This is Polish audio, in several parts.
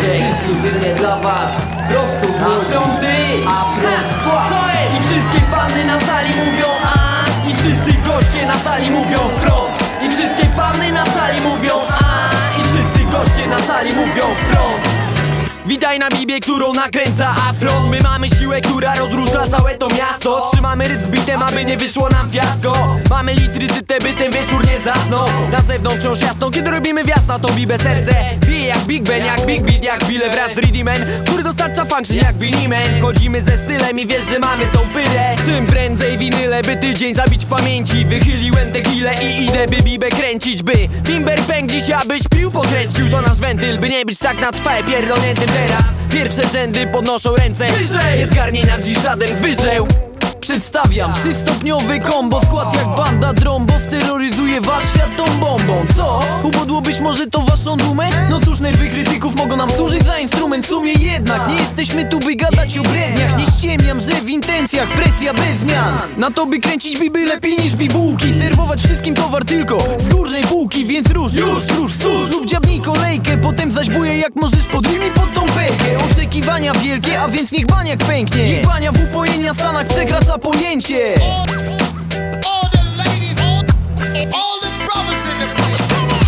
Ekskluzywnie dla was, prosto z Łodzi. Afront Skład. I wszystkie panny na sali mówią a, i wszyscy goście na sali mówią front. I wszystkie panny na sali mówią a, i wszyscy goście na sali mówią front. Witaj na bibie, którą nakręca Afront. My mamy siłę, która rozrusza całe to miasto. Trzymamy rytm z bitem, aby nie wyszło nam fiasko. Mamy litry tyte, by ten wieczór nie zasnął. Na zewnątrz wciąż jasno, kiedy robimy wjazd na tą bibę. Serce bije jak Big Ben, jak Big Beat, jak Bile wraz z Readyman, który dostarcza function jak Biniman. Chodzimy ze stylem i wiesz, że mamy tą pylę. Czym prędzej winyle, by tydzień zabić w pamięci. Wychyliłem tequilę i idę, by bibę kręcić. By bimber pęk dziś, abyś pił pokreślił. To nasz wentyl, by nie być tak na trwałe pierdolniętym teraz. Pierwsze rzędy podnoszą ręce wyżej. Nie zgarnie nas dziś żaden wyżeł. Przedstawiam trzystopniowy kombo. Skład jak banda Drombo steroryzuje wasz świat tą bombą. Co? Ubodło być może to waszą dumę? No cóż, nerwy krytyków mogą nam służyć za instrument. W sumie jednak nie jesteśmy tu, by gadać o bredniach. Nie ściemniam, że w intencjach presja bez zmian. Na to, by kręcić biby lepiej niż bibułki. Serwować wszystkim towar tylko z górnej półki. Więc rusz, sus lub dziabnij kolejkę. Potem zaś buje jak możesz, podryjmij pod tą perkę. Oczekiwania wielkie, a więc niech baniak pęknie. Niech bania w upojenia stanach przekracza pojęcie. All the ladies, all the brothers in the place.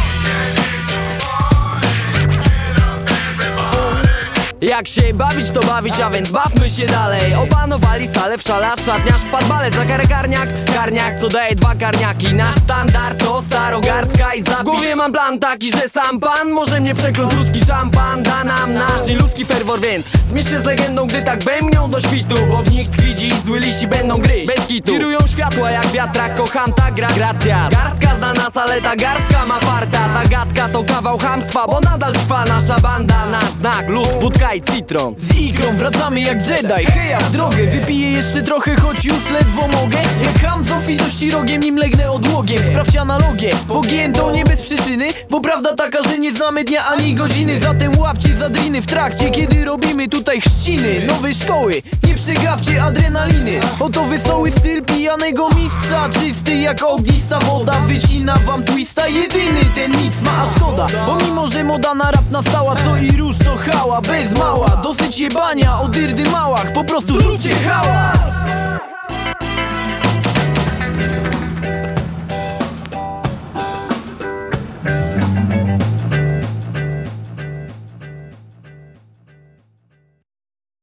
Jak się bawić, to bawić, a więc bawmy się dalej. Opanowali salę w szale, szatniarz wpadł balet. Za karę karniak, co daje 2 karniaki. Nasz standard to starogardzka i zapisz. W głowie mam plan taki, że sam pan może mnie przekląć. Ruski szampan da nam nasz nieludzki ferwor, więc zmierz się z legendą, gdy tak bębnią do świtu. Bo w nich tkwi dziś zły lisi będą gryźć bez kitu. Kierują światła jak wiatrak, kocham ta gra. Gracja, garstka zna nas, ale ta garstka ma farta. Ta gadka to kawał chamstwa, bo nadal trwa nasza banda. Nasz znak, lód, wódka i citron. Z ikrą wracamy jak Jedi. Heja w drogę, wypiję jeszcze trochę, choć już ledwo mogę. Jak ham z ilości rogiem, nim legnę odłogiem. Sprawdź analogię, pogiętą nie bez przyczyny. Bo prawda taka, że nie znamy dnia ani godziny. Zatem łapcie zadriny w trakcie, kiedy robimy tutaj chrzciny. Nowej szkoły, nie przegapcie adrenaliny. Oto wesoły styl pijanego mistrza. Czysty jak ognista woda, wycina wam twista. Jedyny ten mix ma, a szkoda. Bo mimo, że moda na rap nastała, co i róż to hała bez mała. Dosyć jebania o dyrdy małach, po prostu zróbcie hałas.